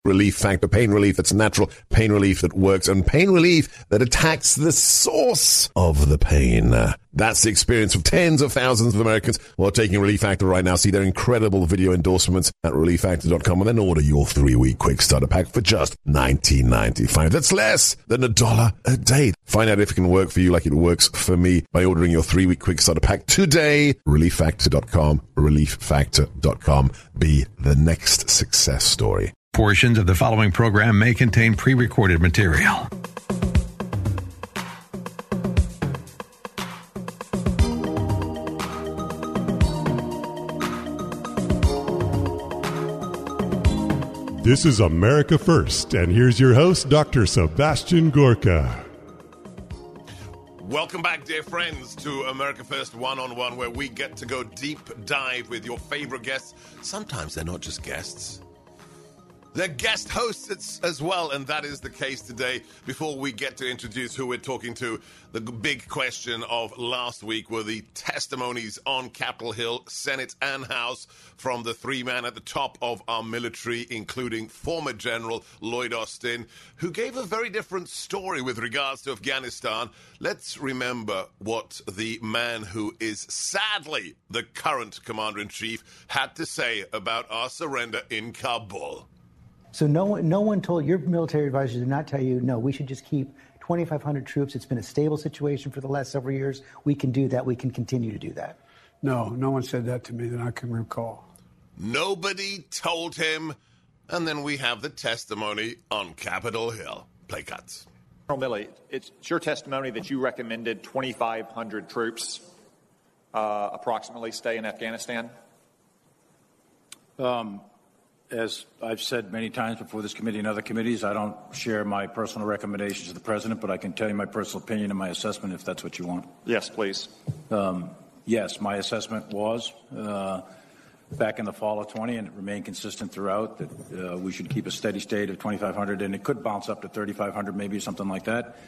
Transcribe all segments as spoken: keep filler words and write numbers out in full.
Relief Factor. Pain relief that's natural, pain relief that works, and pain relief that attacks the source of the pain. That's the experience of tens of thousands of Americans who are taking Relief Factor right now. See their incredible video endorsements at relief factor dot com and then order your three-week quick starter pack for just nineteen ninety-five. That's less than a dollar a day. Find out if it can work for you like it works for me by ordering your three-week quick starter pack today. relief factor dot com. relief factor dot com. Be the next success story. Portions of the following program may contain pre-recorded material. This is America First, and here's your host, Doctor Sebastian Gorka. Welcome back, dear friends, to America First One-on-One, where we get to go deep dive with your favorite guests. Sometimes they're not just guests. They're guest hosts as well, and that is the case today. Before we get to introduce who we're talking to, the big question of last week were the testimonies on Capitol Hill, Senate and House, from the three men at the top of our military, including former General Lloyd Austin, who gave a very different story with regards to Afghanistan. Let's remember what the man who is sadly the current commander-in-chief had to say about our surrender in Kabul. So no one, no one told, your military advisors did not tell you, no, we should just keep twenty-five hundred troops. It's been a stable situation for the last several years. We can do that. We can continue to do that. No, no one said that to me that I can recall. Nobody told him. And then we have the testimony on Capitol Hill. Play cuts. Colonel Milley, it's your testimony that you recommended twenty-five hundred troops uh, approximately stay in Afghanistan? Um. As I've said many times before this committee and other committees, I don't share my personal recommendations to the president, but I can tell you my personal opinion and my assessment if that's what you want. Yes, please. Um, yes, my assessment was uh, back in the fall of twenty, and it remained consistent throughout, that uh, we should keep a steady state of twenty-five hundred, and it could bounce up to thirty-five hundred, maybe something like that.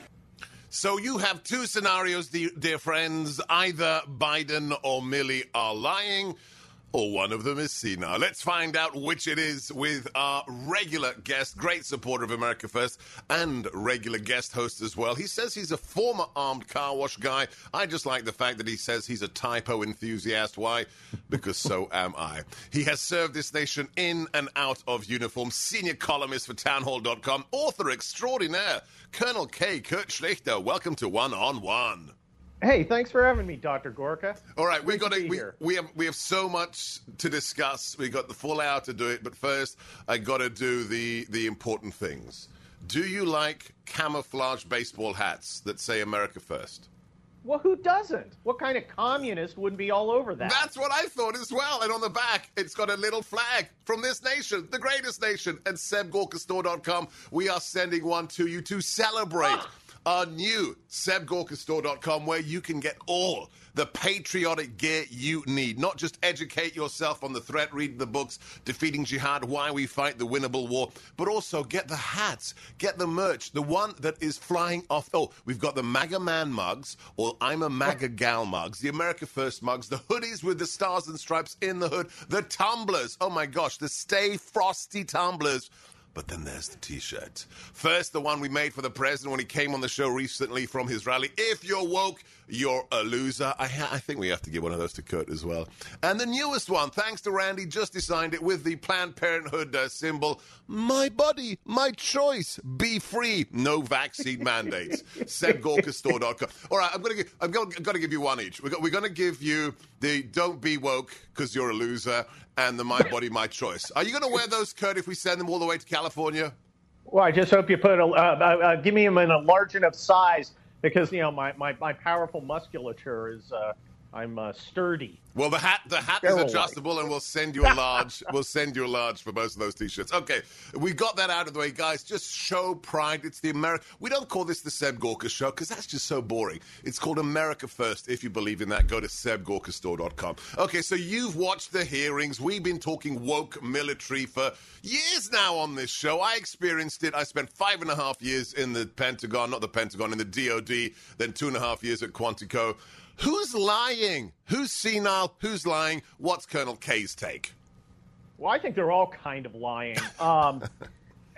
So you have two scenarios, dear friends. Either Biden or Milley are lying, or one of them is senile. Let's find out which it is with our regular guest, great supporter of America First, and regular guest host as well. He says he's a former armed car wash guy. I just like the fact that he says he's a typo enthusiast. Why? Because so am I. He has served this nation in and out of uniform. Senior columnist for townhall dot com, author extraordinaire, Colonel K. Kurt Schlichter. Welcome to One-on-One. Hey, thanks for having me, Doctor Gorka. All right, we got to we, we have we have so much to discuss. We got the full hour to do it, but first I got to do the the important things. Do you like camouflage baseball hats that say America First? Well, who doesn't? What kind of communist wouldn't be all over that? That's what I thought as well. And on the back, it's got a little flag from this nation, the greatest nation. And Seb Gorka Store dot com, we are sending one to you to celebrate our new Seb Gorka Store dot com, where you can get all the patriotic gear you need. Not just educate yourself on the threat, read the books, Defeating Jihad, Why We Fight the Winnable War, but also get the hats, get the merch, the one that is flying off. Oh, we've got the MAGA Man mugs, or I'm a MAGA Gal mugs, the America First mugs, the hoodies with the stars and stripes in the hood, the tumblers, oh my gosh, the Stay Frosty tumblers. But then there's the T-shirt. First, the one we made for the president when he came on the show recently from his rally. If you're woke, you're a loser. I, ha- I think we have to give one of those to Kurt as well. And the newest one, thanks to Randy, just designed it with the Planned Parenthood uh, symbol. My body, my choice. Be free. No vaccine mandates. Seb Gorka Store dot com. All right, I'm going to give. I'm going to give you one each. We're, we're going to give you the "Don't be woke because you're a loser" and the "My body, my choice." Are you going to wear those, Kurt, if we send them all the way to California? Well, I just hope you put a uh, uh, give me them in a large enough size, because you know my my, my powerful musculature is uh, I'm uh, sturdy. Well, the hat the hat is adjustable, and we'll send you a large. We'll send you a large for most of those T-shirts. Okay, we got that out of the way, guys. Just show pride. It's the America. We don't call this the Seb Gorka Show because that's just so boring. It's called America First. If you believe in that, go to Seb Gorka Store dot com. Okay, so you've watched the hearings. We've been talking woke military for years now on this show. I experienced it. I spent five and a half years in the Pentagon, not the Pentagon, in the D O D, then two and a half years at Quantico. Who's lying? Who's senile? Who's lying? What's Colonel K's take? Well, I think they're all kind of lying. Um,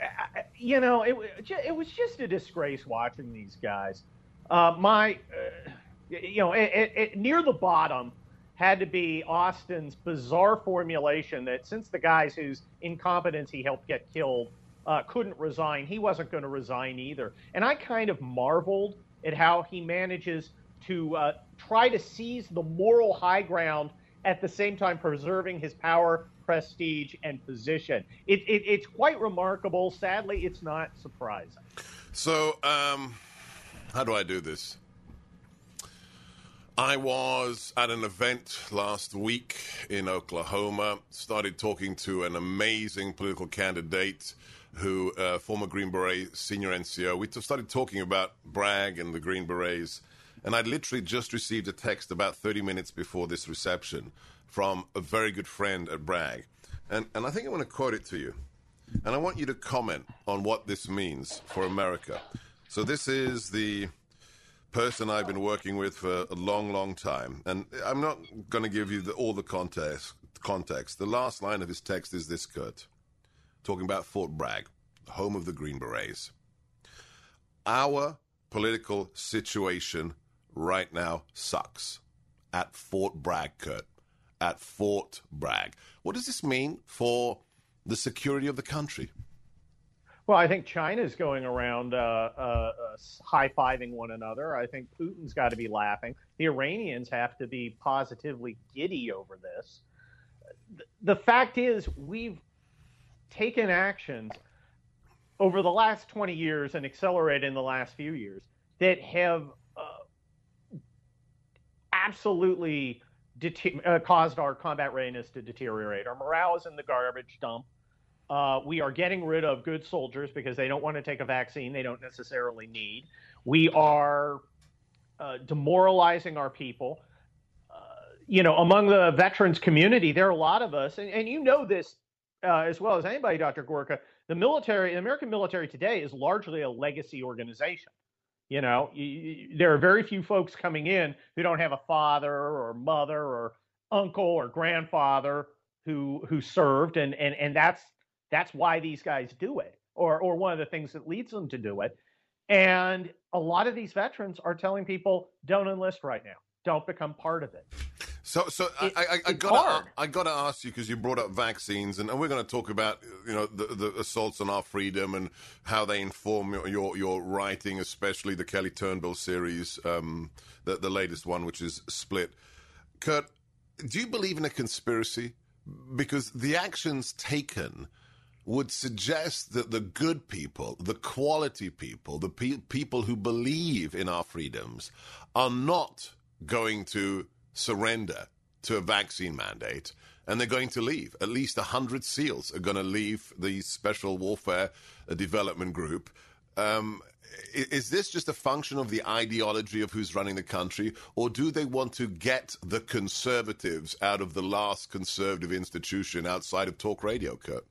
you know, it, it was just a disgrace watching these guys. Uh, my, uh, you know, it, it, it, near the bottom had to be Austin's bizarre formulation that since the guys whose incompetence he helped get killed uh, couldn't resign, he wasn't going to resign either. And I kind of marveled at how he manages to uh, try to seize the moral high ground at the same time preserving his power, prestige, and position. It, it, it's quite remarkable. Sadly, it's not surprising. So, um, how do I do this? I was at an event last week in Oklahoma, started talking to an amazing political candidate who, uh, former Green Beret senior N C O. We started talking about Bragg and the Green Berets, and I'd literally just received a text about thirty minutes before this reception from a very good friend at Bragg. And, and I think I want to quote it to you. And I want you to comment on what this means for America. So this is the person I've been working with for a long, long time. And I'm not going to give you the, all the context, context. The last line of his text is this, Kurt, talking about Fort Bragg, home of the Green Berets. Our political situation right now sucks at Fort Bragg, Kurt, at Fort Bragg. What does this mean for the security of the country? Well, I think China's going around uh, uh, uh, high-fiving one another. I think Putin's got to be laughing. The Iranians have to be positively giddy over this. The fact is, we've taken actions over the last twenty years and accelerated in the last few years that have uh, absolutely det- uh, caused our combat readiness to deteriorate. Our morale is in the garbage dump. Uh, we are getting rid of good soldiers because they don't want to take a vaccine they don't necessarily need. We are uh, demoralizing our people. Uh, you know, among the veterans community, there are a lot of us, and, and you know this uh, as well as anybody, Doctor Gorka, the military, the American military today is largely a legacy organization. You know, you, you, there are very few folks coming in who don't have a father or mother or uncle or grandfather who who served, and and and that's That's why these guys do it, or or one of the things that leads them to do it. And a lot of these veterans are telling people, don't enlist right now. Don't become part of it. So, so it, I, I, I got I got to ask you, because you brought up vaccines, and, and we're going to talk about, you know, the, the assaults on our freedom and how they inform your your, your writing, especially the Kelly Turnbull series, um, the the latest one, which is Split. Kurt, do you believe in a conspiracy? Because the actions taken would suggest that the good people, the quality people, the pe- people who believe in our freedoms are not going to surrender to a vaccine mandate, and they're going to leave. At least one hundred SEALs are going to leave the Special Warfare Development Group. Um, is this just a function of the ideology of who's running the country, or do they want to get the conservatives out of the last conservative institution outside of talk radio, Kurt?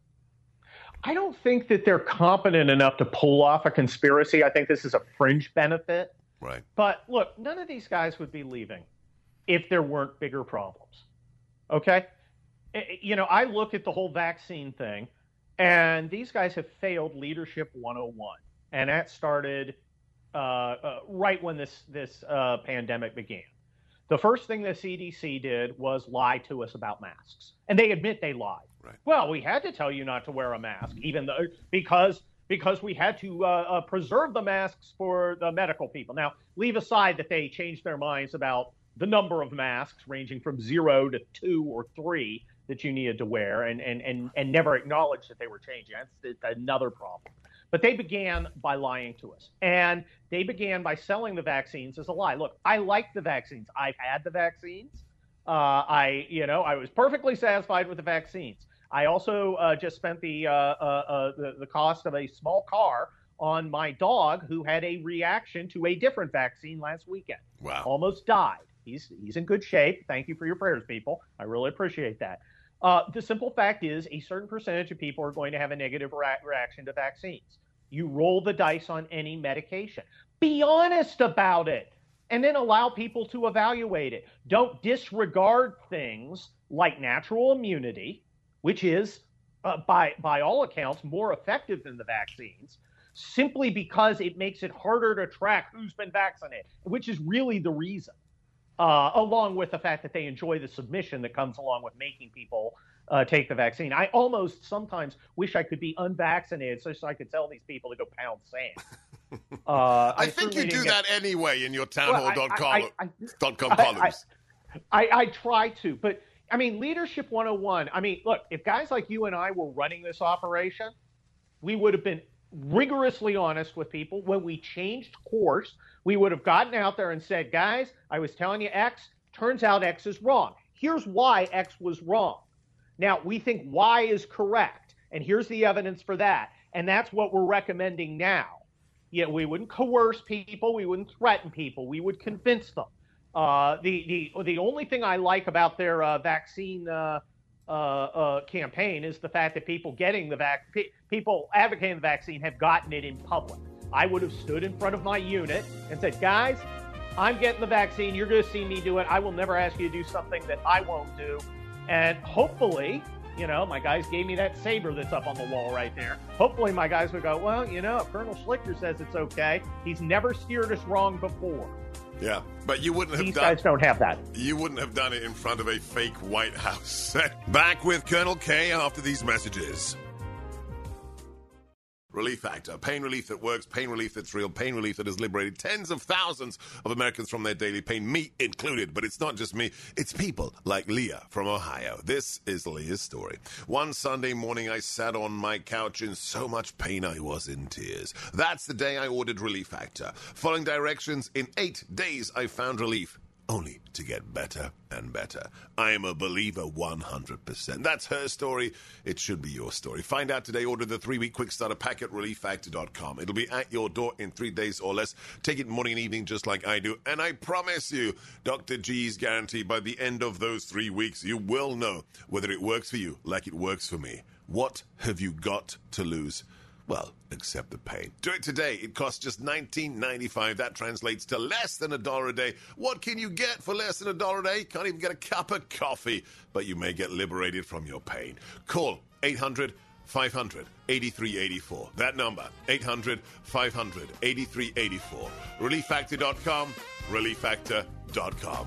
I don't think that they're competent enough to pull off a conspiracy. I think this is a fringe benefit. Right. But look, none of these guys would be leaving if there weren't bigger problems. Okay? You know, I look at the whole vaccine thing, and these guys have failed Leadership one oh one. And that started uh, uh, right when this, this uh, pandemic began. The first thing the C D C did was lie to us about masks. And they admit they lied. Right. Well, we had to tell you not to wear a mask, even though because because we had to uh, uh, preserve the masks for the medical people. Now, leave aside that they changed their minds about the number of masks, ranging from zero to two or three that you needed to wear, and and and, and never acknowledged that they were changing. That's another problem. But they began by lying to us, and they began by selling the vaccines as a lie. Look, I like the vaccines. I've had the vaccines. Uh, I, you know, I was perfectly satisfied with the vaccines. I also uh, just spent the, uh, uh, uh, the the cost of a small car on my dog, who had a reaction to a different vaccine last weekend. Wow! Almost died. He's he's in good shape. Thank you for your prayers, people. I really appreciate that. Uh, the simple fact is, a certain percentage of people are going to have a negative re- reaction to vaccines. You roll the dice on any medication. Be honest about it, and then allow people to evaluate it. Don't disregard things like natural immunity, which is uh, by by all accounts, more effective than the vaccines, simply because it makes it harder to track who's been vaccinated, which is really the reason, uh, along with the fact that they enjoy the submission that comes along with making people uh, take the vaccine. I almost sometimes wish I could be unvaccinated so I could tell these people to go pound sand. Uh, I, I think you do that get... anyway in your townhall dot com well, columns. I, I, I try to, but I mean, Leadership one oh one, I mean, look, if guys like you and I were running this operation, we would have been rigorously honest with people. When we changed course, we would have gotten out there and said, guys, I was telling you X, turns out X is wrong. Here's why X was wrong. Now, we think Y is correct, and here's the evidence for that. And that's what we're recommending now. Yeah, we wouldn't coerce people. We wouldn't threaten people. We would convince them. Uh, the, the, the only thing I like about their uh, vaccine uh, uh, uh, campaign is the fact that people getting the vac- pe- people advocating the vaccine have gotten it in public. I would have stood in front of my unit and said, guys, I'm getting the vaccine. You're going to see me do it. I will never ask you to do something that I won't do. And hopefully, you know, my guys gave me that saber that's up on the wall right there. Hopefully my guys would go, well, you know, if Colonel Schlichter says it's okay, he's never steered us wrong before. Yeah, but you wouldn't have These done guys don't have that. You wouldn't have done it in front of a fake White House. Back with Colonel K after these messages. Relief Factor. Pain relief that works, pain relief that's real, pain relief that has liberated tens of thousands of Americans from their daily pain, me included. But it's not just me, it's people like Leah from Ohio. This is Leah's story. One Sunday morning, I sat on my couch in so much pain I was in tears. That's the day I ordered Relief Factor. Following directions, in eight days I found relief, only to get better and better. I am a believer one hundred percent. That's her story. It should be your story. Find out today. Order the three-week quick starter pack at relief factor dot com. It'll be at your door in three days or less. Take it morning and evening just like I do. And I promise you, Doctor G's guarantee, by the end of those three weeks, you will know whether it works for you like it works for me. What have you got to lose? Well, except the pain. Do it today. It costs just nineteen ninety-five. That translates to less than a dollar a day. What can you get for less than a dollar a day? Can't even get a cup of coffee, but you may get liberated from your pain. Call eight hundred five hundred eighty-three eighty-four. That number, eight hundred five hundred eighty-three eighty-four. relief factor dot com, relief factor dot com.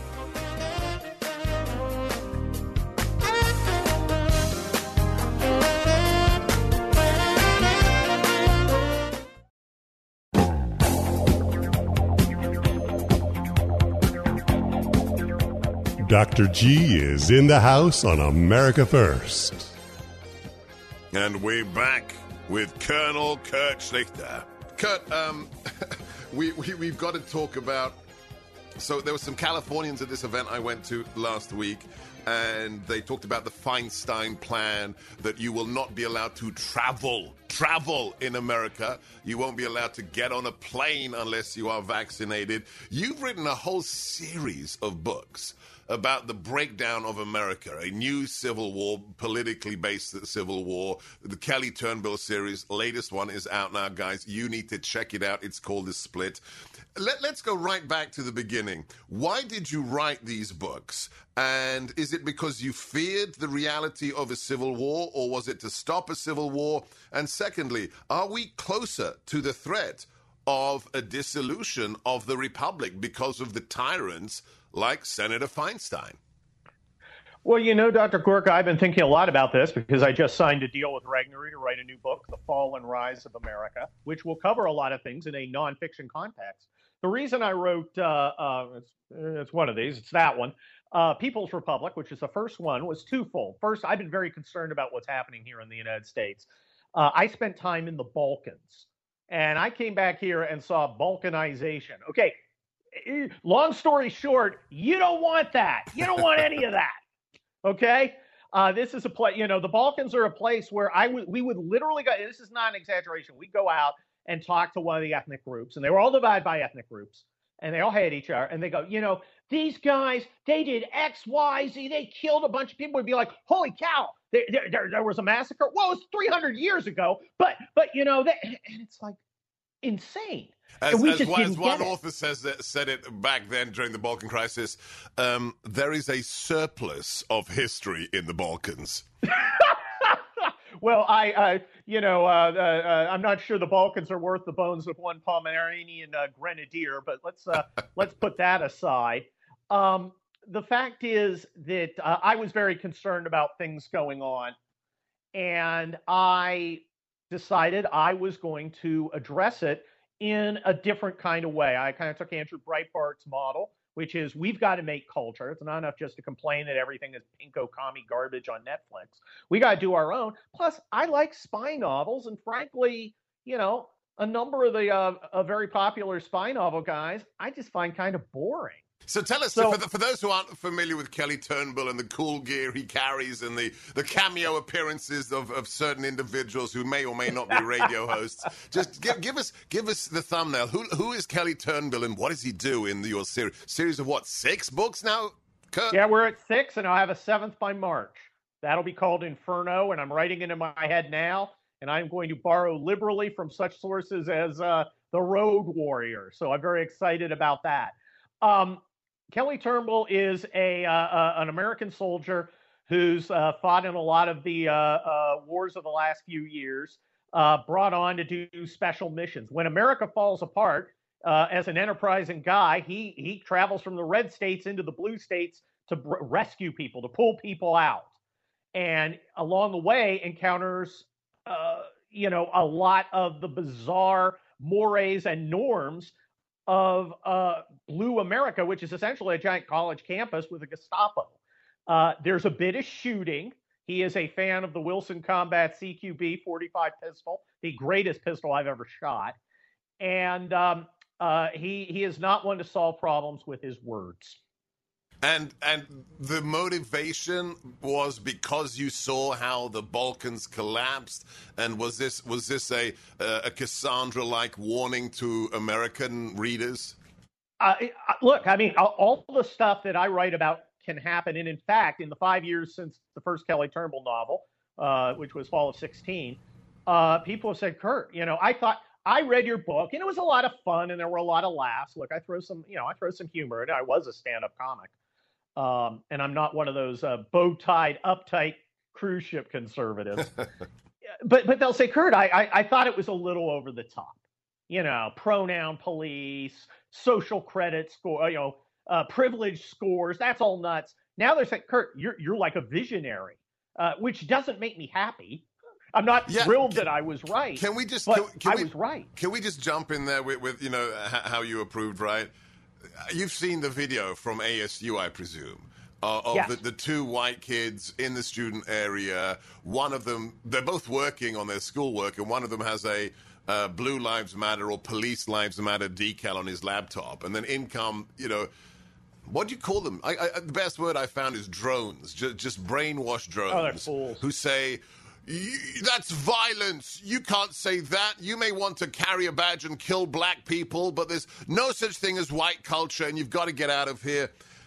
Doctor G is in the house on America First. And we're back with Colonel Kurt Schlichter. Kurt, um, we, we, we've got to talk about... So there were some Californians at this event I went to last week, and they talked about the Feinstein plan, that you will not be allowed to travel, travel in America. You won't be allowed to get on a plane unless you are vaccinated. You've written a whole series of books about the breakdown of America, a new civil war, politically based civil war. The Kelly Turnbull series, latest one, is out now, guys. You need to check it out. It's called The Split. Let, let's go right back to the beginning. Why did you write these books? And is it because you feared the reality of a civil war, or was it to stop a civil war? And secondly, are we closer to the threat of a dissolution of the republic because of the tyrants like Senator Feinstein? Well, you know, Doctor Gorka, I've been thinking a lot about this because I just signed a deal with Regnery to write a new book, The Fall and Rise of America, which will cover a lot of things in a nonfiction context. The reason I wrote, uh, uh, it's, it's one of these, it's that one, uh, People's Republic, which is the first one, was twofold. First, I've been very concerned about what's happening here in the United States. Uh, I spent time in the Balkans, and I came back here and saw Balkanization. Okay. Long story short, you don't want that. You don't want any of that. Okay? Uh, this is a place, you know, the Balkans are a place where I would, we would literally go, this is not an exaggeration. We'd go out and talk to one of the ethnic groups, and they were all divided by ethnic groups, and they all hate each other. And they go, you know, these guys, they did X, Y, Z. They killed a bunch of people. Would be like, holy cow, there, there, there was a massacre. Well, it was three hundred years ago. But, but you know, they, and it's like insane. As, as, one, as one author says that, said it back then during the Balkan crisis, um, there is a surplus of history in the Balkans. Well, I, uh, you know, uh, uh, I'm not sure the Balkans are worth the bones of one Pomeranian uh, grenadier, but let's uh, let's put that aside. Um, the fact is that uh, I was very concerned about things going on, and I decided I was going to address it in a different kind of way. I kind of took Andrew Breitbart's model, which is we've got to make culture. It's not enough just to complain that everything is pinko commie garbage on Netflix. We got to do our own. Plus, I like spy novels, and frankly, you know, a number of the uh, uh, very popular spy novel guys, I just find kind of boring. So tell us, so, for, the, for those who aren't familiar with Kelly Turnbull and the cool gear he carries and the, the cameo appearances of, of certain individuals who may or may not be radio hosts, just give, give us give us the thumbnail. Who who is Kelly Turnbull and what does he do in your series? Series of what, six books now, Kurt? Yeah, we're at six, and I'll have a seventh by March. That'll be called Inferno, and I'm writing it in my head now, and I'm going to borrow liberally from such sources as uh, The Road Warrior. So I'm very excited about that. Um, Kelly Turnbull is a uh, uh, an American soldier who's uh, fought in a lot of the uh, uh, wars of the last few years, uh, brought on to do special missions. When America falls apart, uh, as an enterprising guy, he he travels from the red states into the blue states to br- rescue people, to pull people out, and along the way encounters uh, you know a lot of the bizarre mores and norms of uh, Blue America, which is essentially a giant college campus with a Gestapo. Uh, there's a bit of shooting. He is a fan of the Wilson Combat C Q B forty-five pistol, the greatest pistol I've ever shot. And um, uh, he he is not one to solve problems with his words. And and the motivation was because you saw how the Balkans collapsed, and was this was this a uh, a Cassandra-like warning to American readers? Uh, look, I mean, all the stuff that I write about can happen, and in fact, in the five years since the first Kelly Turnbull novel, uh, which was Fall of sixteen, uh, people have said, Kurt, you know, I thought I read your book, and it was a lot of fun, and there were a lot of laughs. Look, I throw some, you know, I throw some humor in it. I was a stand-up comic. Um, and I'm not one of those uh, bow-tied, uptight cruise ship conservatives. but but they'll say, Kurt, I, I I thought it was a little over the top. You know, pronoun police, social credit score, you know, uh, privilege scores. That's all nuts. Now they're saying, Kurt, you're you're like a visionary, uh, which doesn't make me happy. I'm not yeah, thrilled can, that I was right. Can we just? But can, can I we, was right. Can we just jump in there with, with you know how you approved, right? You've seen the video from A S U, I presume, uh, of yes. the, the two white kids in the student area. One of them, they're both working on their schoolwork, and one of them has a uh, Blue Lives Matter or Police Lives Matter decal on his laptop. And then in come, you know, what do you call them? I, I, the best word I found is drones, just, just brainwashed drones. Oh, they're fools. Who say, that's violence. You can't say that. You may want to carry a badge and kill black people, but there's no such thing as white culture, and you've got to get out of here.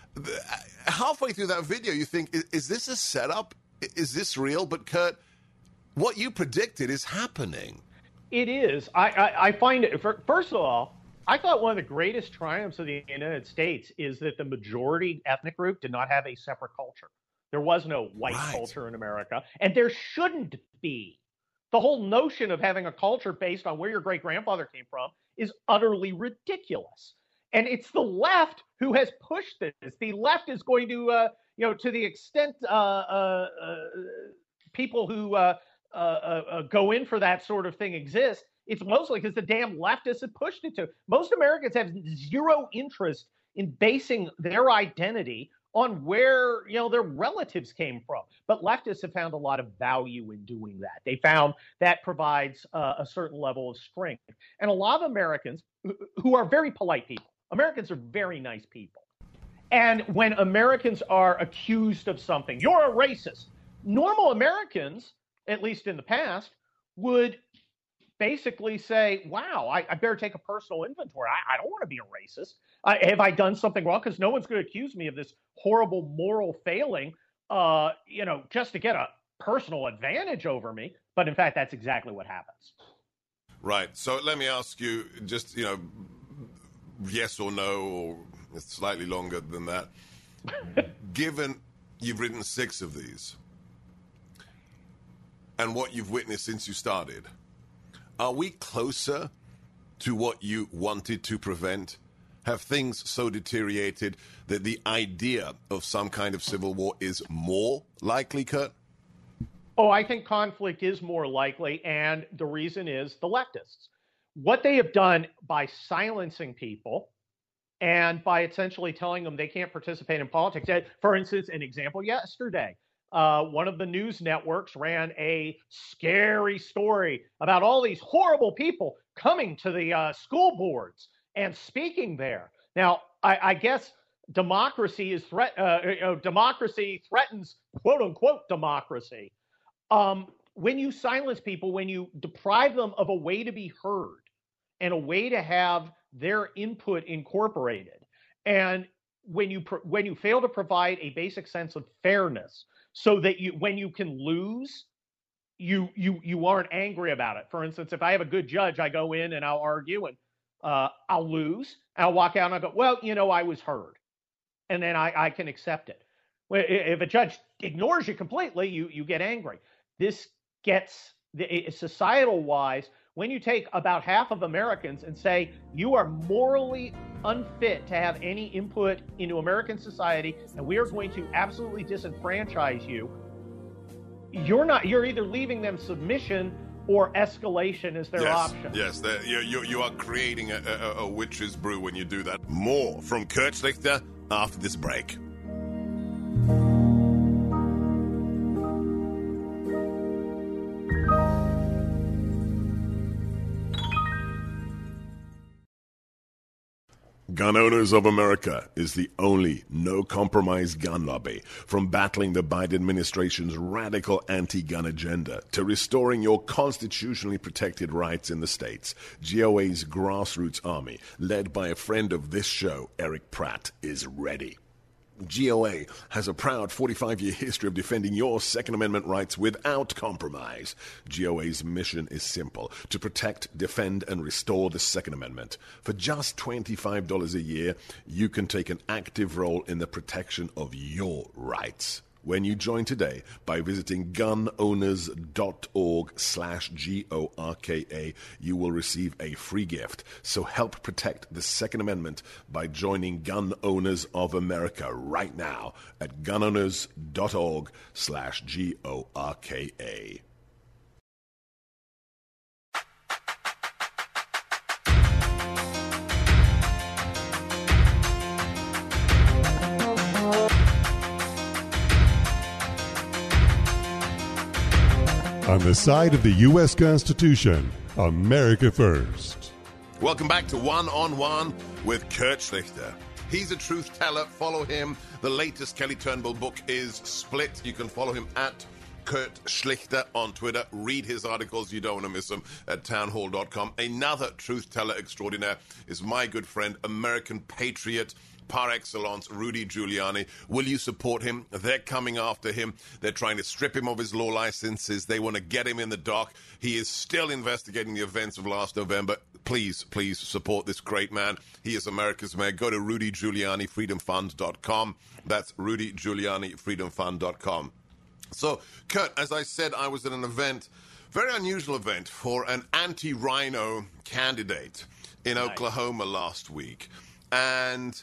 Halfway through that video, you think, is, is this a setup? Is this real? But, Kurt, what you predicted is happening. It is. I, I, I find it, first of all, I thought one of the greatest triumphs of the United States is that the majority ethnic group did not have a separate culture. There was no white right. culture in America, and there shouldn't be. The whole notion of having a culture based on where your great-grandfather came from is utterly ridiculous. And it's the left who has pushed this. The left is going to, uh, you know, to the extent uh, uh, uh, people who uh, uh, uh, go in for that sort of thing exist, it's mostly because the damn leftists have pushed it to. Most Americans have zero interest in basing their identity on where, you know, their relatives came from. But leftists have found a lot of value in doing that. They found that provides uh, a certain level of strength. And a lot of Americans who are very polite people, Americans are very nice people. And when Americans are accused of something, you're a racist, normal Americans, at least in the past, would basically say, wow, I, I better take a personal inventory. I, I don't want to be a racist. I, have I done something wrong? Because no one's going to accuse me of this horrible moral failing, uh, you know, just to get a personal advantage over me. But in fact, that's exactly what happens. Right. So let me ask you just, you know, yes or no, or it's slightly longer than that. Given you've written six of these, and what you've witnessed since you started, are we closer to what you wanted to prevent? Have things so deteriorated that the idea of some kind of civil war is more likely, Kurt? Oh, I think conflict is more likely, and the reason is the leftists. What they have done by silencing people and by essentially telling them they can't participate in politics. For instance, an example yesterday, uh, one of the news networks ran a scary story about all these horrible people coming to the uh, school boards and speaking there. Now, I, I guess democracy is threat. Uh, you know, democracy threatens quote unquote democracy. Um, when you silence people, when you deprive them of a way to be heard and a way to have their input incorporated, and when you pro- when you fail to provide a basic sense of fairness, so that you when you can lose, you you you aren't angry about it. For instance, if I have a good judge, I go in and I'll argue and uh, I'll lose. I'll walk out and I go, well, you know, I was heard, and then I, I can accept it. If a judge ignores you completely, you you get angry. This gets societal wise. When you take about half of Americans and say you are morally unfit to have any input into American society, and we are going to absolutely disenfranchise you, you're not. You're either leaving them submission or escalation is their yes, option. Yes, you, you, you are creating a, a, a witch's brew when you do that. More from Kurt Schlichter after this break. Gun Owners of America is the only no-compromise gun lobby. From battling the Biden administration's radical anti-gun agenda to restoring your constitutionally protected rights in the states, G O A's grassroots army, led by a friend of this show, Eric Pratt, is ready. G O A has a proud forty-five-year history of defending your Second Amendment rights without compromise. G O A's mission is simple: to protect, defend, and restore the Second Amendment. For just twenty-five dollars a year, you can take an active role in the protection of your rights. When you join today by visiting gunowners.org slash G O R K A, you will receive a free gift. So help protect the Second Amendment by joining Gun Owners of America right now at gunowners.org slash G O R K A. On the side of the U S Constitution, America first. Welcome back to One on One with Kurt Schlichter. He's a truth teller. Follow him. The latest Kelly Turnbull book is Split. You can follow him at Kurt Schlichter on Twitter. Read his articles. You don't want to miss them at townhall dot com. Another truth teller extraordinaire is my good friend, American patriot par excellence, Rudy Giuliani. Will you support him? They're coming after him. They're trying to strip him of his law licenses. They want to get him in the dock. He is still investigating the events of last November. Please, please support this great man. He is America's mayor. Go to rudy giuliani freedom fund dot com. That's rudy giuliani freedom fund dot com. So, Kurt, as I said, I was at an event, very unusual event for an anti-rhino candidate in nice. Oklahoma last week. And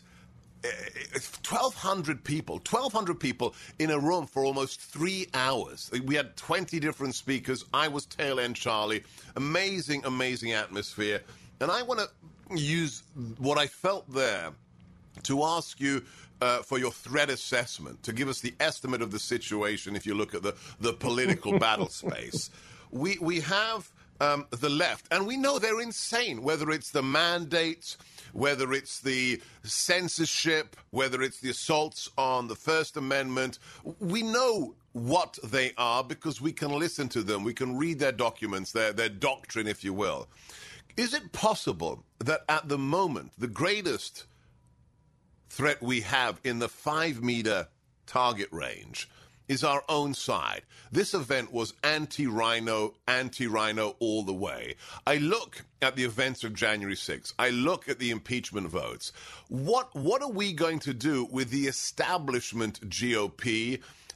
twelve hundred people, twelve hundred people in a room for almost three hours. We had twenty different speakers. I was tail end Charlie. Amazing, amazing atmosphere. And I want to use what I felt there to ask you uh, for your threat assessment, to give us the estimate of the situation if you look at the, the political battle space. We, we have um, the left, and we know they're insane, whether it's the mandates, whether it's the censorship, whether it's the assaults on the First Amendment. We know what they are because we can listen to them. We can read their documents, their, their doctrine, if you will. Is it possible that at the moment, the greatest threat we have in the five-meter target range is our own side? This event was anti-rhino, anti-rhino all the way. I look at the events of January sixth. I look at the impeachment votes. What what are we going to do with the establishment G O P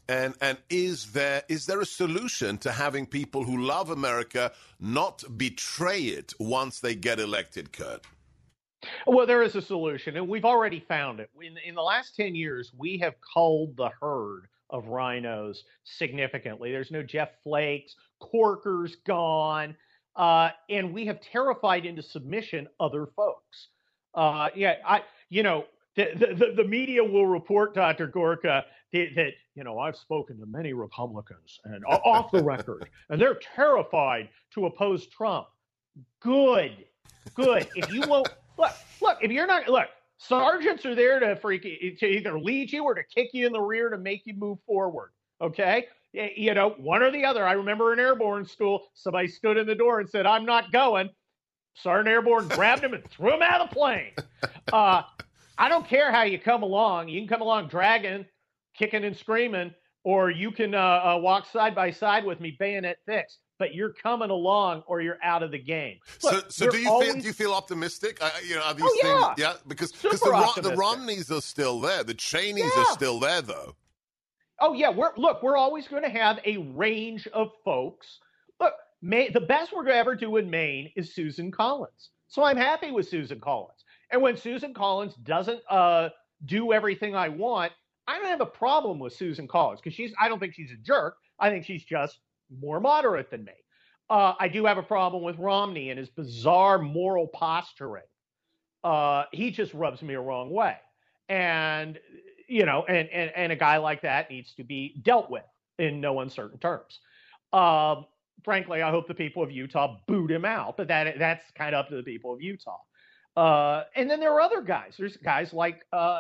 And and is there is there a solution to having people who love America not betray it once they get elected, Kurt? Well, there is a solution, and we've already found it. In, in the last ten years, we have culled the herd of rhinos significantly. There's no Jeff Flakes, Corker's gone, uh, and we have terrified into submission other folks. Uh, yeah, I, you know, the, the, the media will report, Doctor Gorka, that, that, you know, I've spoken to many Republicans and off the record, and they're terrified to oppose Trump. Good, good. If you won't, look, look, if you're not, look, sergeants are there to freak to either lead you or to kick you in the rear to make you move forward. Okay. You know, one or the other. I remember in airborne school, somebody stood in the door and said, I'm not going. Sergeant Airborne grabbed him and threw him out of the plane. Uh, I don't care how you come along. You can come along dragging, kicking and screaming, or you can uh, uh, walk side by side with me, bayonet fixed. But you're coming along, or you're out of the game. Look, so, so do you always... feel do you feel optimistic? Uh, you know, are these oh, things? Yeah, yeah, because because the, Ron, the Romneys are still there, the Cheneys yeah. are still there, though. Oh yeah, we're look, we're always going to have a range of folks. Look, May, the best we're going to ever do in Maine is Susan Collins. So I'm happy with Susan Collins. And when Susan Collins doesn't uh, do everything I want, I don't have a problem with Susan Collins because she's. I don't think she's a jerk. I think she's just more moderate than me. Uh, I do have a problem with Romney and his bizarre moral posturing. Uh, he just rubs me a wrong way. And, you know, and, and, and a guy like that needs to be dealt with in no uncertain terms. Uh, frankly, I hope the people of Utah boot him out, but that that's kind of up to the people of Utah. Uh, and then there are other guys. There's guys like uh,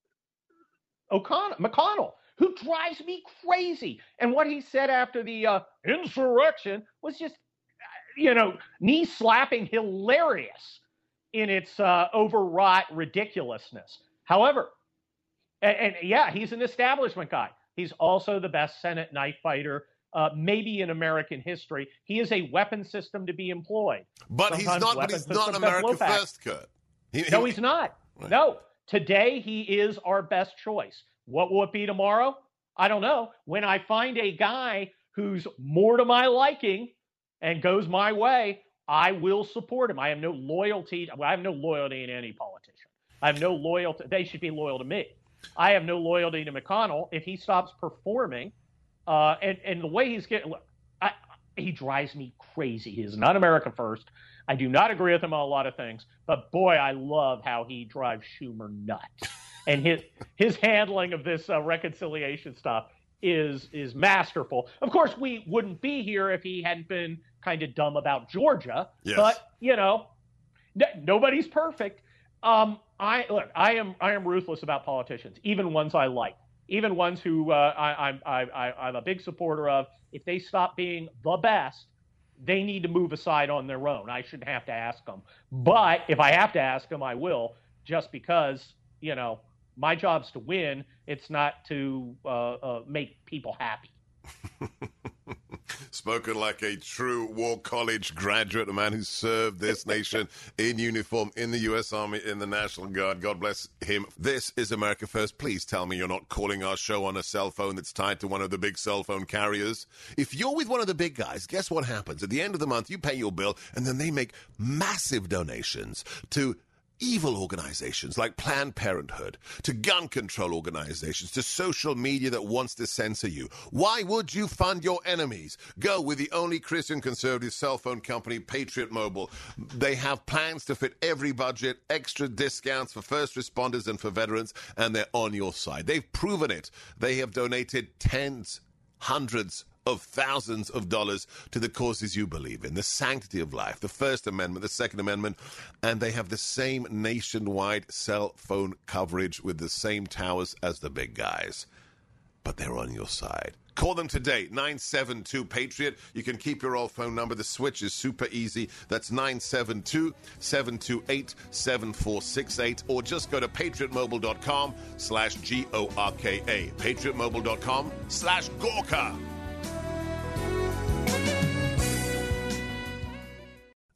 O'Connell, McConnell, who drives me crazy. And what he said after the uh, insurrection was just, you know, knee-slapping hilarious in its uh, overwrought ridiculousness. However, and, and yeah, he's an establishment guy. He's also the best Senate knife fighter, uh, maybe in American history. He is a weapon system to be employed. But Sometimes he's not. But he's not America first, Kurt. He, he, no, he's not. Right. No, today he is our best choice. What will it be tomorrow? I don't know. When I find a guy who's more to my liking and goes my way, I will support him. I have no loyalty. I have no loyalty in any politician. I have no loyalty. They should be loyal to me. I have no loyalty to McConnell. If he stops performing, uh, and, and the way he's getting, look, I, he drives me crazy. He is not America first. I do not agree with him on a lot of things, but boy, I love how he drives Schumer nuts. And his his handling of this uh, reconciliation stuff is is masterful. Of course, we wouldn't be here if he hadn't been kind of dumb about Georgia. Yes. But you know, n- nobody's perfect. Um, I look, I am I am ruthless about politicians, even ones I like, even ones who uh, I, I I I I'm a big supporter of. If they stop being the best, they need to move aside on their own. I shouldn't have to ask them. But if I have to ask them, I will, just because you know. My job's to win. It's not to uh, uh, make people happy. Spoken like a true War College graduate, a man who served this nation in uniform in the U S Army, in the National Guard. God bless him. This is America First. Please tell me you're not calling our show on a cell phone that's tied to one of the big cell phone carriers. If you're with one of the big guys, guess what happens? At the end of the month, you pay your bill, and then they make massive donations to evil organizations like Planned Parenthood, to gun control organizations, to social media that wants to censor you. Why would you fund your enemies? Go with the only Christian conservative cell phone company, Patriot Mobile. They have plans to fit every budget, extra discounts for first responders and for veterans, and they're on your side. They've proven it. They have donated tens, hundreds of thousands of dollars to the causes you believe in, the sanctity of life, the First Amendment, the Second Amendment, and they have the same nationwide cell phone coverage with the same towers as the big guys. But they're on your side. Call them today, nine seven two Patriot. You can keep your old phone number. The switch is super easy. That's nine seven two, seven two eight, seven four six eight. Or just go to patriotmobile.com slash G O R K A. patriotmobile.com slash Gorka.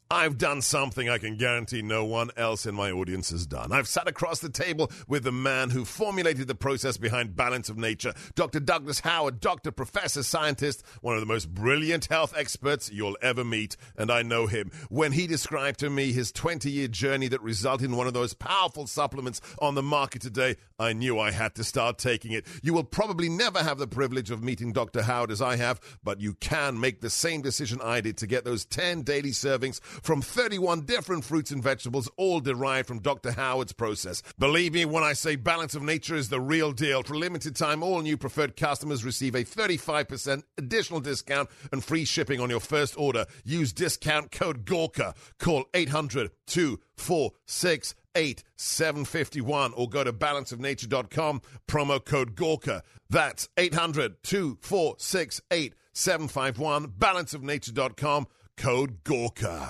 I've done something I can guarantee no one else in my audience has done. I've sat across the table with the man who formulated the process behind Balance of Nature, Doctor Douglas Howard, doctor, professor, scientist, one of the most brilliant health experts you'll ever meet, and I know him. When he described to me his twenty-year journey that resulted in one of those powerful supplements on the market today, I knew I had to start taking it. You will probably never have the privilege of meeting Doctor Howard as I have, but you can make the same decision I did to get those ten daily servings from thirty-one different fruits and vegetables, all derived from Doctor Howard's process. Believe me when I say Balance of Nature is the real deal. For a limited time, all new preferred customers receive a thirty-five percent additional discount and free shipping on your first order. Use discount code Gorka. Call eight hundred, two four six, eight seven five one or go to balance of nature dot com, promo code Gorka. That's eight hundred, two four six, eight seven five one, balance of nature dot com, code Gorka.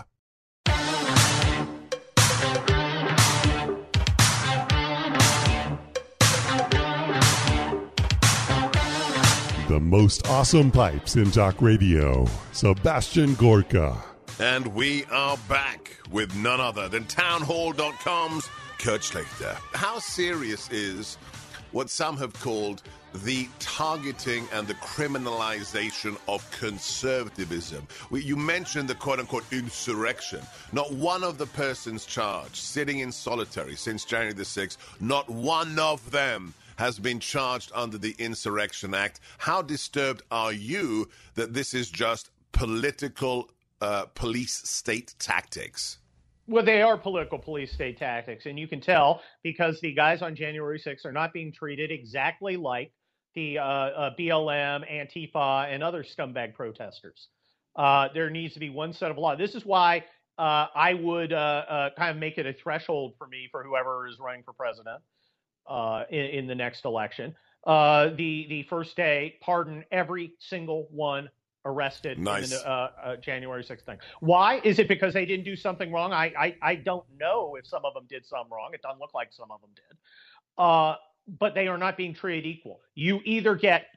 The most awesome pipes in talk radio, Sebastian Gorka. And we are back with none other than townhall dot com's Kurt Schlichter. How serious is what some have called the targeting and the criminalization of conservatism? We, you mentioned the quote-unquote insurrection. Not one of the persons charged, sitting in solitary since January the sixth, not one of them has been charged under the Insurrection Act. How disturbed are you that this is just political uh, police state tactics? Well, they are political police state tactics, and you can tell because the guys on January sixth are not being treated exactly like the uh, uh, B L M, Antifa, and other scumbag protesters. Uh, there needs to be one set of law. This is why uh, I would uh, uh, kind of make it a threshold for me for whoever is running for president uh, in, in the next election. Uh, the the first day, pardon every single one arrested nice. in the uh, uh, January sixth thing. Why? Is it because they didn't do something wrong? I, I I don't know if some of them did something wrong. It doesn't look like some of them did. Uh, but they are not being treated equal. You either get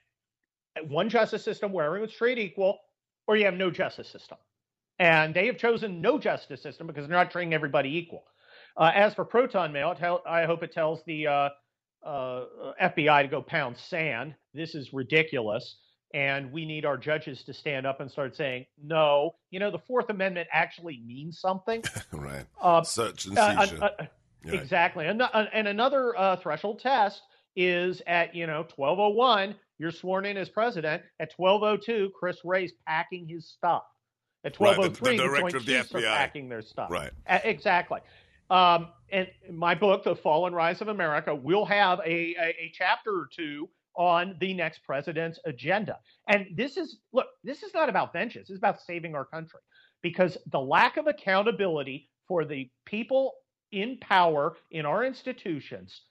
one justice system where everyone's treated equal, or you have no justice system. And they have chosen no justice system because they're not treating everybody equal. Uh, as for Proton Mail, tell, I hope it tells the uh, uh, F B I to go pound sand. This is ridiculous. And we need our judges to stand up and start saying, no, you know, the Fourth Amendment actually means something. Right. Uh, Search and uh, seizure. uh, uh, yeah. Exactly. And, uh, and another uh, threshold test is at, you know, twelve oh one, you're sworn in as president. At twelve oh two, Chris Wray's packing his stuff. At twelve oh three, right, the, the, the director Joint of the Chiefs F B I are packing their stuff. Right. Uh, exactly. Um, and my book, The Fall and Rise of America, will have a, a, a chapter or two on the next president's agenda. And this is, look, this is not about vengeance. It's about saving our country. Because the lack of accountability for the people in power in our institutions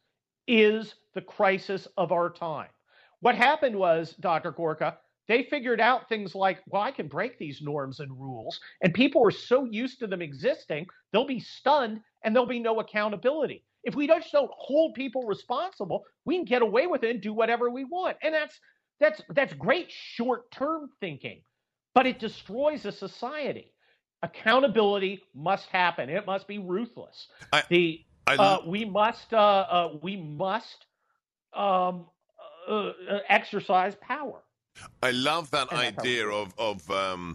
is the crisis of our time. What happened was, Doctor Gorka, they figured out things like, well, I can break these norms and rules. And people are so used to them existing, they'll be stunned and there'll be no accountability. If we just don't hold people responsible, we can get away with it and do whatever we want. And that's that's that's great short-term thinking, but it destroys a society. Accountability must happen. It must be ruthless. I, the I, uh, we must uh, uh, we must um, uh, exercise power. I love that And idea of of um,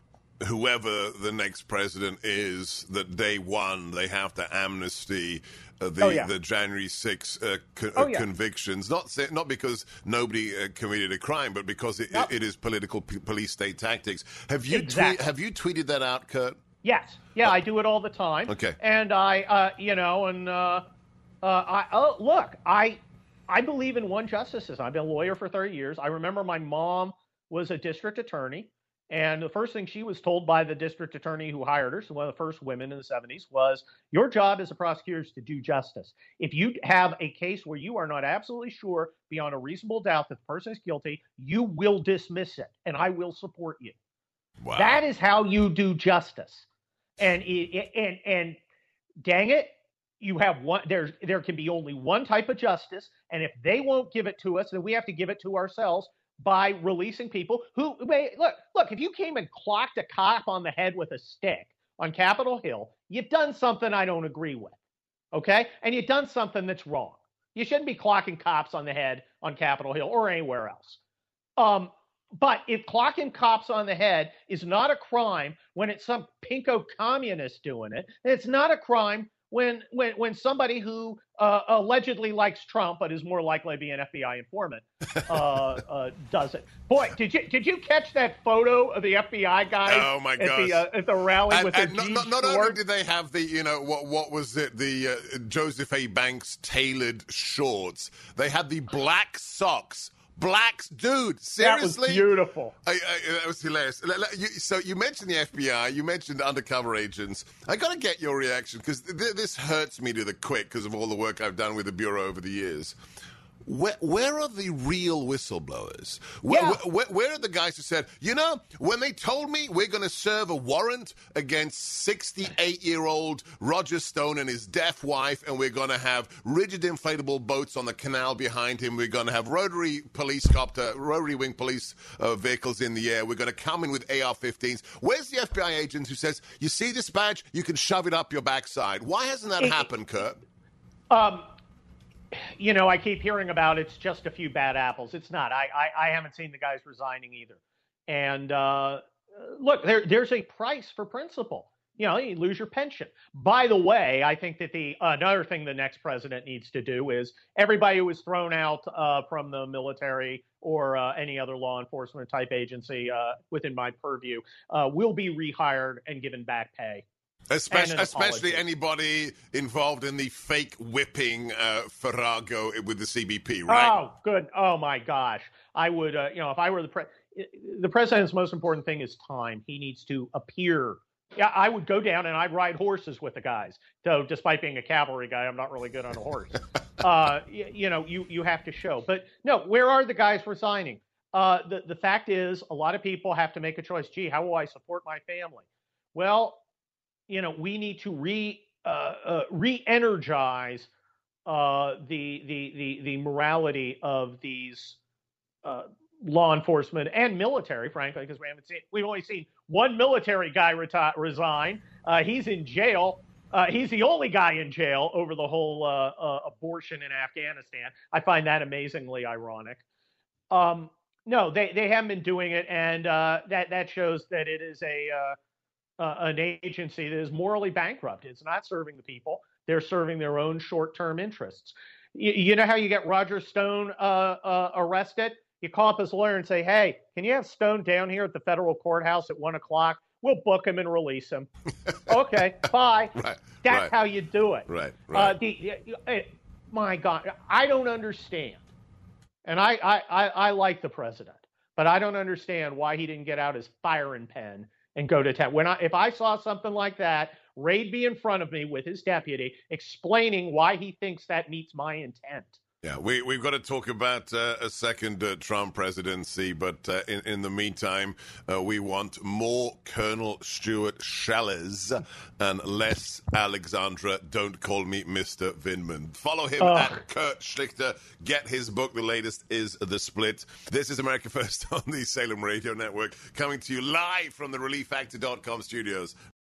whoever the next president is, that day one they have to amnesty uh, the Oh, yeah. the January sixth uh, co- Oh, uh, yeah. convictions. Not say, not because nobody uh, committed a crime, but because it, Nope. it, it is political p- police state tactics. Have you Exactly. tweet, have you tweeted that out, Kurt? Yes. Yeah, I do it all the time. Okay. And I, uh, you know, and uh, uh, I oh, look, I I believe in one justice system. I've been a lawyer for thirty years. I remember my mom was a district attorney, and the first thing she was told by the district attorney who hired her, so one of the first women in the seventies, was your job as a prosecutor is to do justice. If you have a case where you are not absolutely sure beyond a reasonable doubt that the person is guilty, you will dismiss it, and I will support you. Wow. That is how you do justice. And it, and and dang it, you have one. There's there can be only one type of justice, and if they won't give it to us, then we have to give it to ourselves by releasing people who wait. Look, look. If you came and clocked a cop on the head with a stick, on Capitol Hill, you've done something I don't agree with, okay? And you've done something that's wrong. You shouldn't be clocking cops on the head on Capitol Hill or anywhere else. Um, but if clocking cops on the head is not a crime when it's some pinko communist doing it, it's not a crime when when when somebody who uh, allegedly likes Trump but is more likely to be an F B I informant uh, uh, does it. Boy, did you did you catch that photo of the F B I guy oh my at gosh. the uh, at the rally and, with and the not, not only did they have the, you know, what what was it, the uh, Joseph A. Banks tailored shorts, they had the black socks. Blacks, dude, seriously? That was beautiful. I, I, that was hilarious. You, so you mentioned the F B I, you mentioned undercover agents. I got to get your reaction because th- this hurts me to the quick because of all the work I've done with the Bureau over the years. Where, where are the real whistleblowers? Where, Yeah. where, where are the guys who said, you know, when they told me we're going to serve a warrant against sixty-eight-year-old Roger Stone and his deaf wife, and we're going to have rigid inflatable boats on the canal behind him, we're going to have rotary police copter, rotary wing police uh, vehicles in the air, we're going to come in with A R fifteens. Where's the F B I agent who says, you see this badge, you can shove it up your backside? Why hasn't that It, happened, Kurt? Um. You know, I keep hearing about it's just a few bad apples. It's not. I I, I haven't seen the guys resigning either. And uh, look, there there's a price for principle. You know, you lose your pension. By the way, I think that the another thing the next president needs to do is everybody who was thrown out uh, from the military or uh, any other law enforcement type agency uh, within my purview uh, will be rehired and given back pay. Especially, especially anybody involved in the fake whipping uh, Farrago with the C B P, right? Oh, good. Oh, my gosh. I would, uh, you know, if I were the pre- the president's most important thing is time. He needs to appear. Yeah, I would go down and I'd ride horses with the guys. So despite being a cavalry guy, I'm not really good on a horse. uh, you, you know, you, you have to show. But no, where are the guys resigning? Uh, the, the fact is a lot of people have to make a choice. Gee, how will I support my family? Well, you know, we need to re uh, uh, re-energize uh, the, the the the morality of these uh, law enforcement and military, frankly, because we haven't seen we've only seen one military guy reti- resign. Uh, he's in jail. Uh, he's the only guy in jail over the whole uh, uh, abortion in Afghanistan. I find that amazingly ironic. Um, no, they they haven't been doing it, and uh, that that shows that it is a uh, Uh, an agency that is morally bankrupt. It's not serving the people. They're serving their own short-term interests. You, you know how you get Roger Stone uh, uh, arrested? You call up his lawyer and say, hey, can you have Stone down here at the federal courthouse at one o'clock? We'll book him and release him. Okay, bye. Right, That's right. how you do it. Right, right. Uh, the, uh, my God, I don't understand. And I, I, I, I like the president, but I don't understand why he didn't get out his firing pen and go to town. When I, if I saw something like that, Ray'd be in front of me with his deputy explaining why he thinks that meets my intent. Yeah, we, we've got to talk about uh, a second uh, Trump presidency, but uh, in, in the meantime, uh, we want more Colonel Stuart Schellers and less Alexandra, don't call me Mister Vindman. Follow him Oh. at Kurt Schlichter. Get his book. The latest is The Split. This is America First on the Salem Radio Network, coming to you live from the relief factor dot com studios.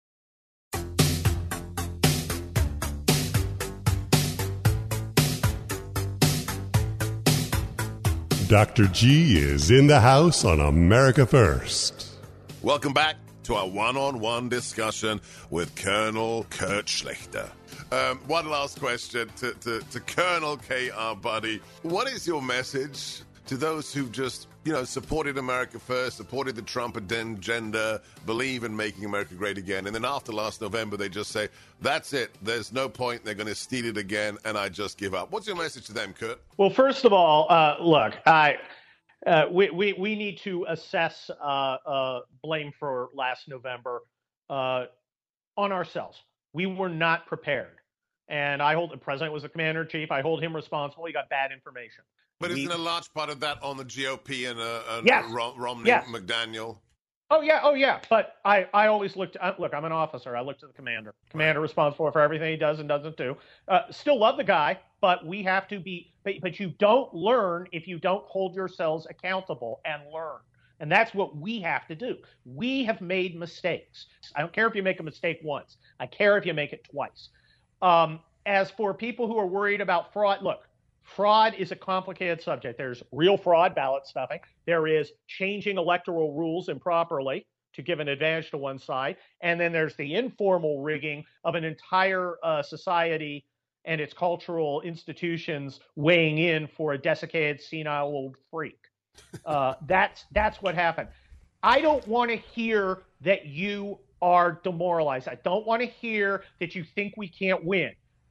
Doctor G is in the house on America First. Welcome back to our one-on-one discussion with Colonel Kurt Schlichter. Um, one last question to, to, to Colonel K, our buddy. What is your message to those who've just, you know, supported America First, supported the Trump agenda, believe in making America great again, and then after last November, they just say, that's it, there's no point, they're going to steal it again, and I just give up. What's your message to them, Kurt? Well, first of all, uh, look, I, uh, we, we, we need to assess uh, uh, blame for last November uh, on ourselves. We were not prepared. And I hold the president was the commander-in-chief. I hold him responsible. He got bad information. But we, isn't a large part of that on the G O P and, uh, and yes, Rom- Romney, yes. McDaniel? Oh, yeah. Oh, yeah. But I, I always look to, uh, look, I'm an officer. I look to the commander. Commander responsible for everything he does and doesn't do. Uh, still love the guy, but we have to be, but, but you don't learn if you don't hold yourselves accountable and learn. And that's what we have to do. We have made mistakes. I don't care if you make a mistake once. I care if you make it twice. Um, as for people who are worried about fraud, look, fraud is a complicated subject. There's real fraud, ballot stuffing. There is changing electoral rules improperly to give an advantage to one side. And then there's the informal rigging of an entire uh, society and its cultural institutions weighing in for a desiccated, senile old freak. Uh, that's that's what happened. I don't want to hear that you are demoralized. I don't want to hear that you think we can't win.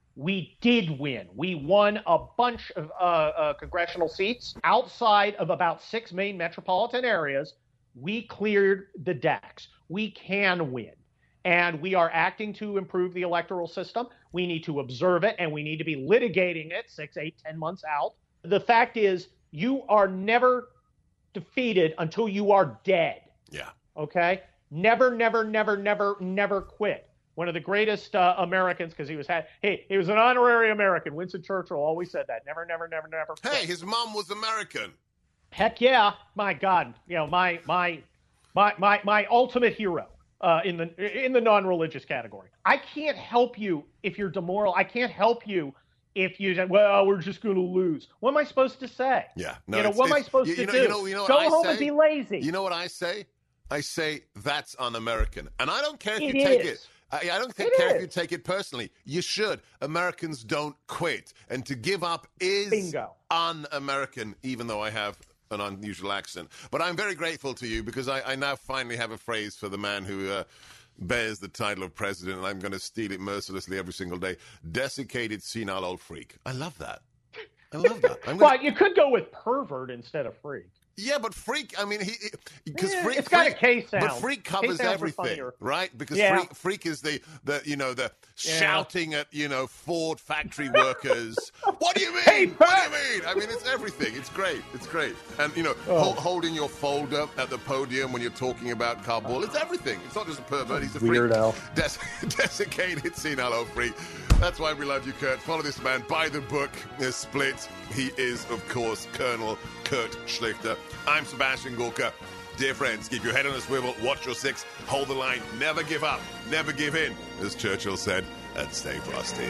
We did win. We won a bunch of uh, uh, congressional seats outside of about six main metropolitan areas. We cleared the decks. We can win. And we are acting to improve the electoral system. We need to observe it, and we need to be litigating it six, eight, ten months out. The fact is, you are never defeated until you are dead. Yeah. Okay? Never, never, never, never, never quit. One of the greatest uh, Americans, because he was had, hey, he was an honorary American. Winston Churchill always said that. Never, never, never, never quit. Hey, his mom was American. Heck yeah. My God. You know, my my my my my ultimate hero uh, in the in the non-religious category. I can't help you if you're demoral. I can't help you if you say, well, we're just going to lose. What am I supposed to say? Yeah. No, you know, what am I supposed you, to you know, do? You know, you know Go what I home say? and be lazy. You know what I say? I say that's un-American. And I don't care if It you take is. it. I, I don't think, It care is. if you take it personally. You should. Americans don't quit. And to give up is Bingo. un-American, even though I have an unusual accent. But I'm very grateful to you because I, I now finally have a phrase for the man who uh, bears the title of president, and I'm going to steal it mercilessly every single day. Desiccated, senile old freak. I love that. I love that. I'm gonna... Well, you could go with pervert instead of freak. Yeah, but freak, I mean, he because Yeah, freak, it's got a freak, K sound. But freak covers K sounds are everything, funnier. right? Because Yeah. freak, freak is the, the you know the Yeah. shouting at you know Ford factory workers. What do you mean? Hey, what do you mean? I mean, it's everything. It's great. It's great. And you know, Oh. hol- holding your folder at the podium when you're talking about Kabul. It's everything. It's not just a pervert. He's a freak. Weirdo. Des- desiccated, senile old freak. That's why we love you, Kurt. Follow this man. Buy the book. Is Split. He is, of course, Colonel Kurt Schlichter. I'm Sebastian Gorka. Dear friends, keep your head on a swivel, watch your six, hold the line, never give up, never give in, as Churchill said, and stay frosty.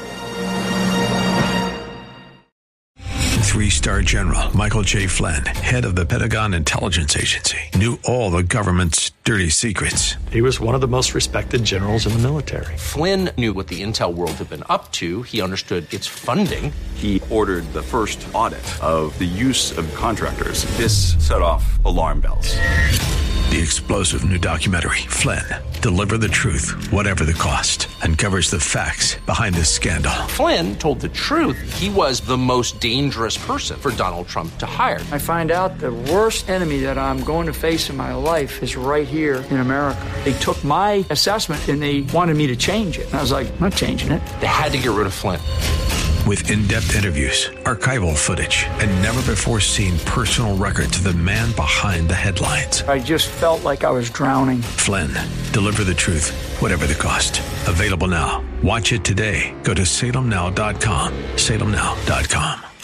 Three-star General Michael J. Flynn, head of the Pentagon Intelligence Agency, knew all the government's dirty secrets. He was one of the most respected generals in the military. Flynn knew what the intel world had been up to. He understood its funding. He ordered the first audit of the use of contractors. This set off alarm bells. The explosive new documentary, Flynn, Deliver the Truth, Whatever the Cost, uncovers the facts behind this scandal. Flynn told the truth. He was the most dangerous person for Donald Trump to hire. I find out the worst enemy that I'm going to face in my life is right here in America. They took my assessment and they wanted me to change it. And I was like, I'm not changing it. They had to get rid of Flynn. With in-depth interviews, archival footage, and never-before-seen personal records of the man behind the headlines. I just felt like I was drowning. Flynn, Deliver the Truth, Whatever the Cost. Available now. Watch it today. Go to salem now dot com. salem now dot com.